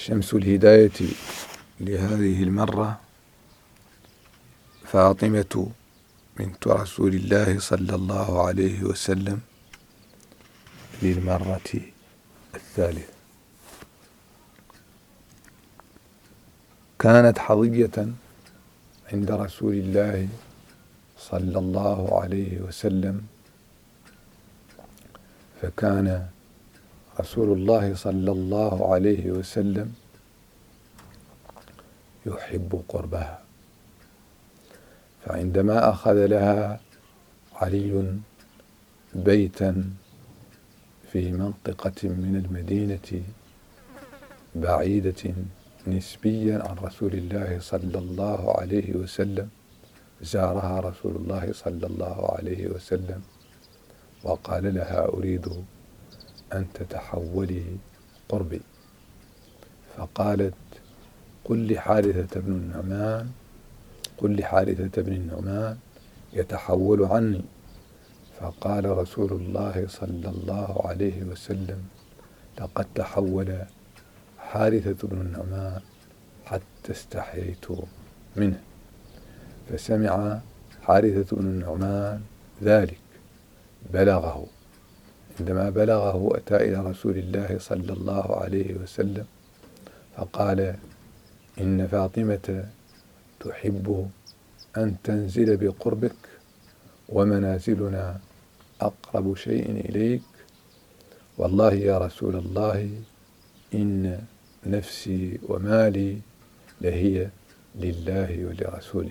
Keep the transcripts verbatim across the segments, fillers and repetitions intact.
شمس الهداية لهذه المرة فاطمة بنت رسول الله صلى الله عليه وسلم للمرة الثالثة. كانت حظية عند رسول الله صلى الله عليه وسلم، فكان رسول الله صلى الله عليه وسلم يحب قربها، فعندما أخذ لها علي بيتا في منطقة من المدينة بعيدة نسبيا عن رسول الله صلى الله عليه وسلم، زارها رسول الله صلى الله عليه وسلم وقال لها: أريد أن تتحولي قربي. فقالت: قل لحارثة بن النعمان قل لحارثة بن النعمان يتحول عني. فقال رسول الله صلى الله عليه وسلم: لقد تحول حارثة بن النعمان حتى استحييت منه. فسمع حارثة بن النعمان ذلك، بلغه. عندما بلغه أتى إلى رسول الله صلى الله عليه وسلم فقال: إن فاطمة تحب أن تنزل بقربك، ومنازلنا أقرب شيء إليك، والله يا رسول الله إن نفسي ومالي لهي لله ولرسوله،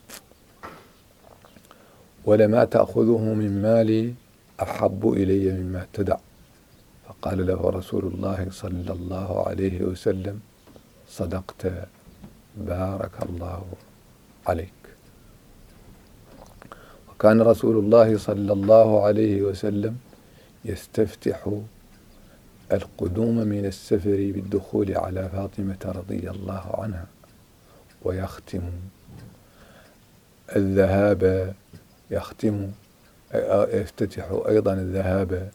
ولما تأخذه من مالي أحب إلي مما تدع. فقال له رسول الله صلى الله عليه وسلم: صدقت، بارك الله عليك. وكان رسول الله صلى الله عليه وسلم يستفتح القدوم من السفر بالدخول على فاطمة رضي الله عنها، ويختم الذهاب يختم يفتتح أيضا الذهاب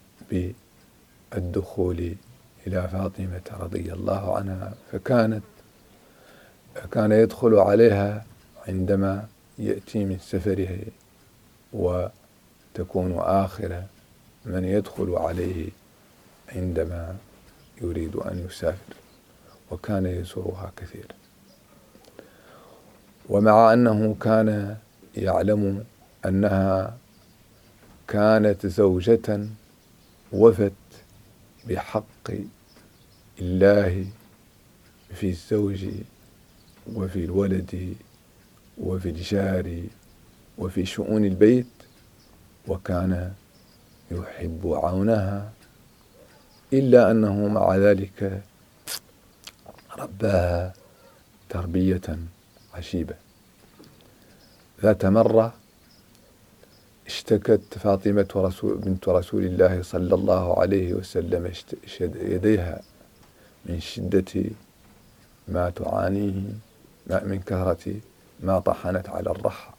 بالدخول إلى فاطمة رضي الله عنها. فكانت كان يدخل عليها عندما يأتي من سفره، وتكون آخر من يدخل عليه عندما يريد أن يسافر، وكان يزورها كثيرا. ومع أنه كان يعلم أنها كانت زوجة وفت بحق الله في الزوج وفي الولد وفي الجار وفي شؤون البيت، وكان يحب عونها، إلا أنه مع ذلك رباها تربية عجيبة. ذات مرة اشتكت فاطمة رسول بنت رسول الله صلى الله عليه وسلم يديها من شدة ما تعانيه من كثرة ما طحنت على الرحى.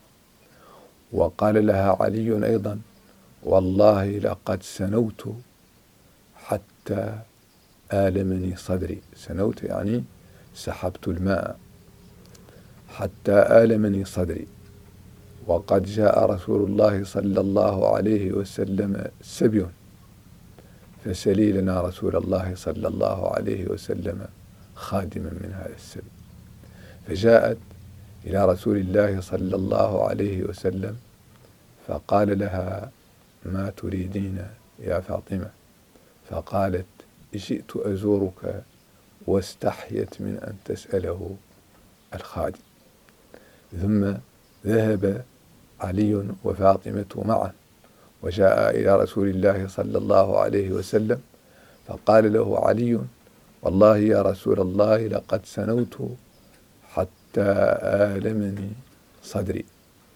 وقال لها علي أيضا: والله لقد سنوت حتى آلمني صدري. سنوت يعني سحبت الماء حتى آلمني صدري. وقد جاء رسول الله صلى الله عليه وسلم سبي، فسلي لنا رسول الله صلى الله عليه وسلم خادما من هذا السبي. فجاءت إلى رسول الله صلى الله عليه وسلم فقال لها: ما تريدين يا فاطمة؟ فقالت: جئت أزورك، واستحيت من أن تسأله الخادم. ثم ذهب علي وفاطمة معا، وجاء إلى رسول الله صلى الله عليه وسلم فقال له علي: والله يا رسول الله لقد سنوت حتى آلمني صدري.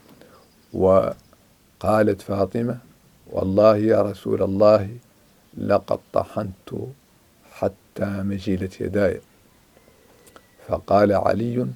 وقالت فاطمة: والله يا رسول الله لقد طحنت حتى مجلت يداي. فقال علي: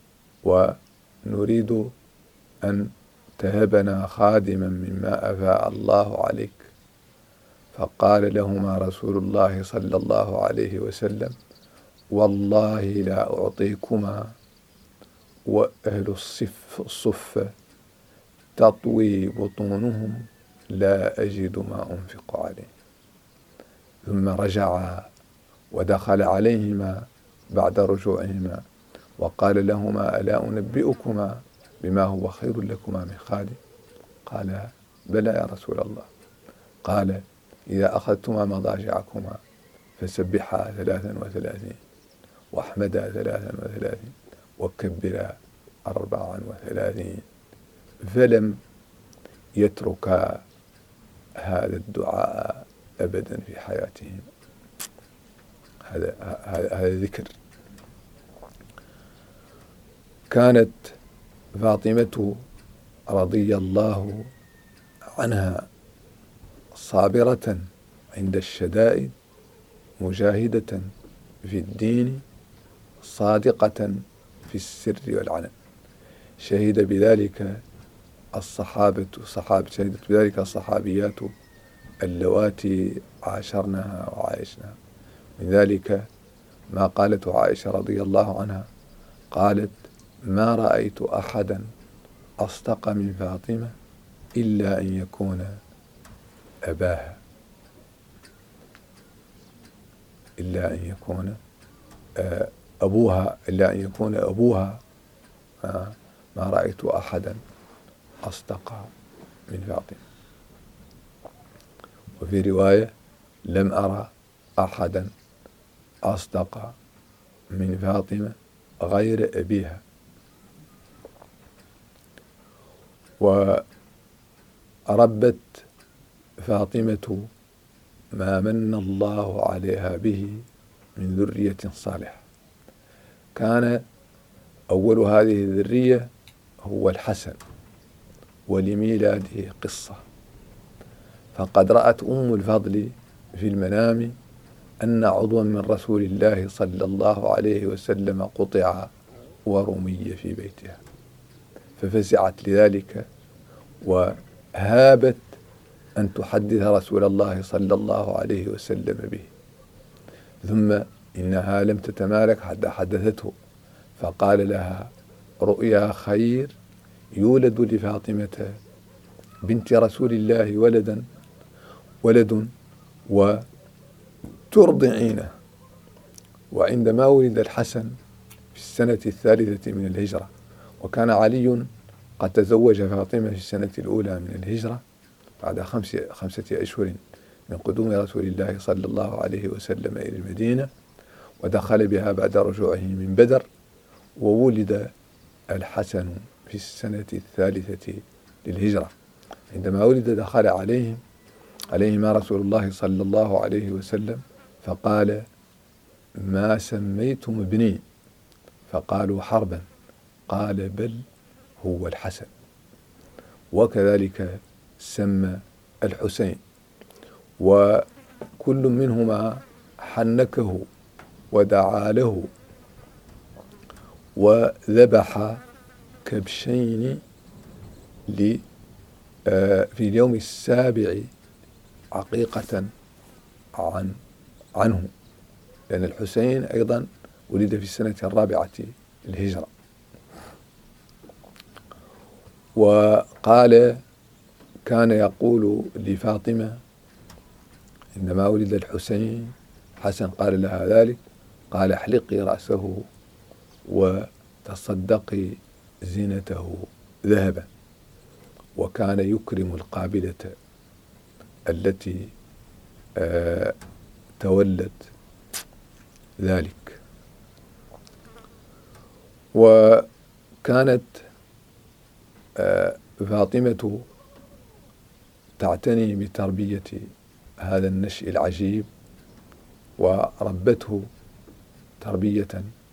ونريد أن تهبنا خادما مما أفاء الله عليك. فقال لهما رسول الله صلى الله عليه وسلم: والله لا أعطيكما وأهل الصف الصفة تطوي بطونهم لا أجد ما أنفق عليه. ثم رجع ودخل عليهما بعد رجوعهما وقال لهما ألا أنبئكما بما هو خير لكما من خالي؟ قال بلى يا رسول الله. قال إذا أخذتما مضاجعكما فسبحا ثلاثا وثلاثين واحمدا ثلاثا وثلاثين وكبرا أربعا وثلاثين. فلم يتركا هذا الدعاء أبدا في حياتهم. هذا هذا ذكر. كانت فاطمة رضي الله عنها صابرة عند الشدائد، مجاهدة في الدين، صادقة في السر والعلن. شهد بذلك الصحابة صحاب شهدت بذلك الصحابيات اللواتي عاشرنها وعايشنها. من ذلك ما قالته عائشة رضي الله عنها، قالت ما رأيت أحدا أصدق من فاطمة إلا أن يكون أباها إلا أن يكون أبوها إلا أن يكون أبوها ما رأيت أحدا أصدق من فاطمة. وفي رواية لم أرى أحدا أصدق من فاطمة غير أبيها. وربت فاطمة ما من الله عليها به من ذرية صالحة. كان أول هذه الذرية هو الحسن، ولميلاده قصة. فقد رأت أم الفضل في المنام أن عضوا من رسول الله صلى الله عليه وسلم قطع ورمي في بيتها، ففزعت لذلك وهابت أن تحدث رسول الله صلى الله عليه وسلم به. ثم إنها لم تتمالك حتى حدثته، فقال لها رؤيا خير يولد لفاطمة بنت رسول الله ولدا ولد وترضعينه. وعندما ولد الحسن في السنة الثالثة من الهجرة، وكان علي قد تزوج فاطمة في السنة الأولى من الهجرة بعد خمس خمسة أشهر من قدوم رسول الله صلى الله عليه وسلم إلى المدينة، ودخل بها بعد رجوعه من بدر. وولد الحسن في السنة الثالثة للهجرة. عندما ولد دخل عليهم عليهما رسول الله صلى الله عليه وسلم فقال ما سميتم ابني؟ فقالوا حربا. قال بل هو الحسن. وكذلك سمى الحسين، وكل منهما حنكه ودعا له وذبح كبشين في اليوم السابع عقيقة عن عنه، لأن الحسين أيضا ولد في السنة الرابعة للهجرة. وقال كان يقول لفاطمة عندما ولد الحسين، حسن قال لها ذلك، قال احلقي رأسه وتصدقي زينته ذهبا. وكان يكرم القابلة التي آه تولت ذلك. وكانت آه فاطمة تعتني بتربية هذا النشء العجيب، وربته تربية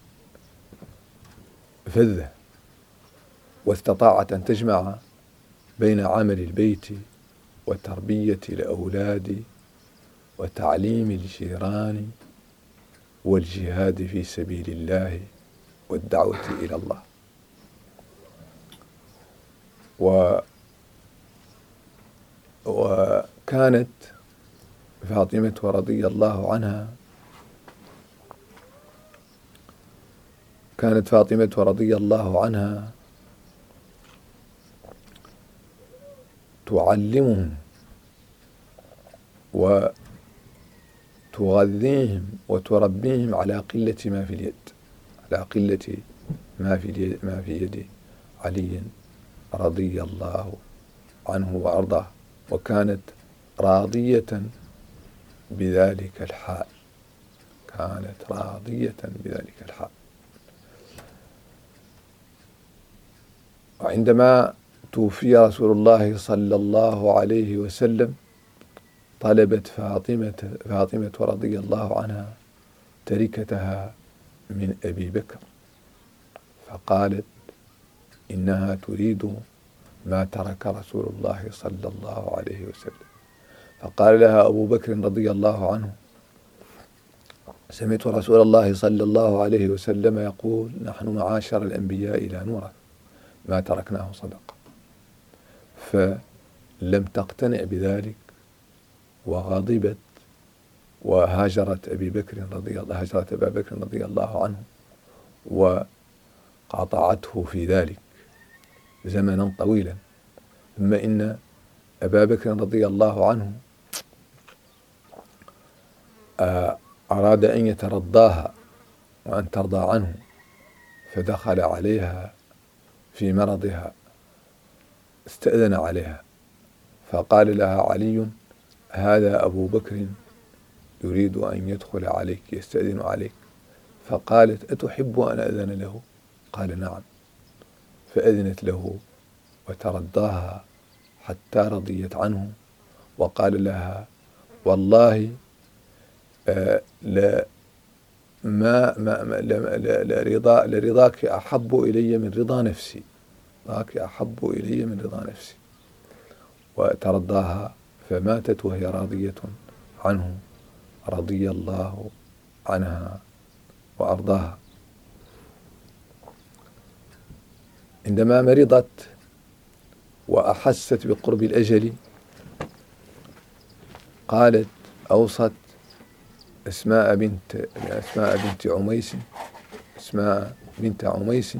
فذة، واستطاعت أن تجمع بين عمل البيت وتربية الأولاد وتعليم الجيران والجهاد في سبيل الله والدعوة إلى الله. و وكانت فاطمة رضي الله عنها كانت فاطمة رضي الله عنها تعلمهم وتغذيهم وتربيهم على قلة ما في اليد، على قلة ما في اليد ما في يد علي رضي الله عنه وأرضاه، وكانت راضية بذلك الحال، كانت راضية بذلك الحال. وعندما توفي رسول الله صلى الله عليه وسلم طلبت فاطمة فاطمة رضي الله عنها تركتها من أبي بكر، فقالت إنها تريد ما ترك رسول الله صلى الله عليه وسلم. فقال لها أبو بكر رضي الله عنه: سمعت رسول الله صلى الله عليه وسلم يقول: نحن معاشر الأنبياء لا نورث، ما تركناه صدقة. فلم تقتنع بذلك وغضبت وهاجرت أبي بكر رضي الله هاجرت أبا بكر رضي الله عنه وقاطعته في ذلك زمنا طويلا. ثم إن أبا بكر رضي الله عنه أراد أن يترضاها وأن ترضى عنه، فدخل عليها في مرضها، استأذن عليها، فقال لها علي: هذا أبو بكر يريد أن يدخل عليك، يستأذن عليك. فقالت: أتحب أن أذن له؟ قال: نعم. فأذنت له وترضاها حتى رضيت عنه، وقال لها: والله آه لا ما ما لرضا لرضاك أحب إلي من رضا نفسي، رضاك أحب إلي من رضا نفسي. وترضاها فماتت وهي راضية عنه رضي الله عنها وأرضاها. عندما مرضت وأحست بقرب الأجل قالت أوصت أسماء بنت أسماء بنت عميس أسماء بنت عميس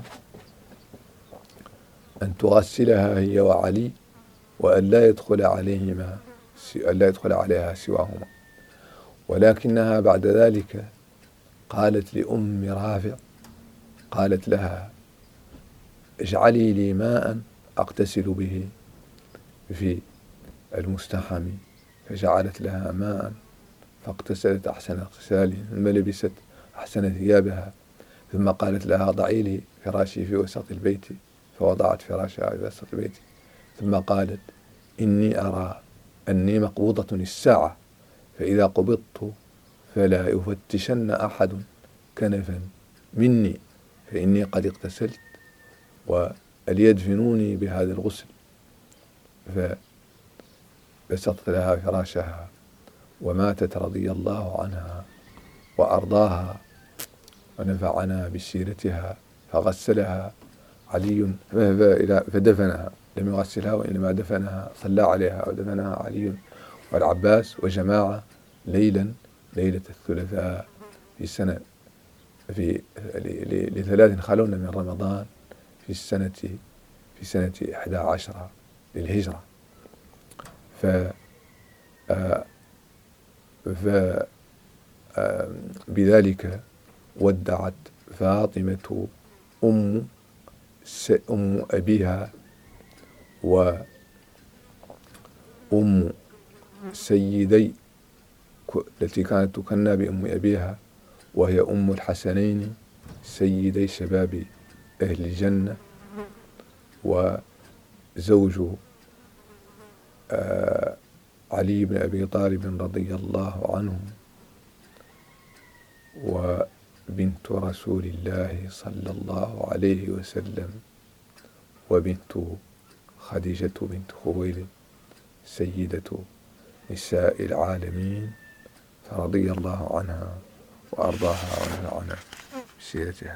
أن تغسلها هي وعلي، وأن لا يدخل عليهما أن لا يدخل عليها سواهما. ولكنها بعد ذلك قالت لأم رافع، قالت لها: اجعلي لي ماء أغتسل به في المستحم. فجعلت لها ماء فاغتسلت أحسن اغتسال، ثم لبست أحسن ثيابها، ثم قالت لها: ضعي لي فراشي في وسط البيت، فوضعت فراشها في وسط البيت. ثم قالت: إني أرى أني مقبوضة الساعة، فإذا قبضت فلا يفتشن أحد كنفا مني، فإني قد اغتسلت وليدفنوني بهذا الغسل. فبسطت لها فراشها وماتت رضي الله عنها وأرضاها ونفعنا بسيرتها. فغسلها علي فدفنها، لم يغسلها وإنما دفنها، صلى عليها ودفنها علي والعباس وجماعة ليلا ليلة الثلاثاء في سنة في لثلاث خلون من رمضان في السنة في سنة إحدى عشرة للهجرة. ف ف بذلك ودعت فاطمة أم أم أبيها وأم سيدي التي كانت تكنى بأم أبيها، وهي أم الحسنين سيدي شباب أهل الجنة، وزوج علي بن أبي طالب رضي الله عنه، وبنت رسول الله صلى الله عليه وسلم، وبنت خديجة بنت خويلد سيدة نساء العالمين، فرضي الله عنها وأرضاها ونفعنا بسيرتها.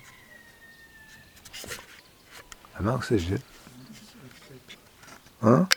ما أسجل ها؟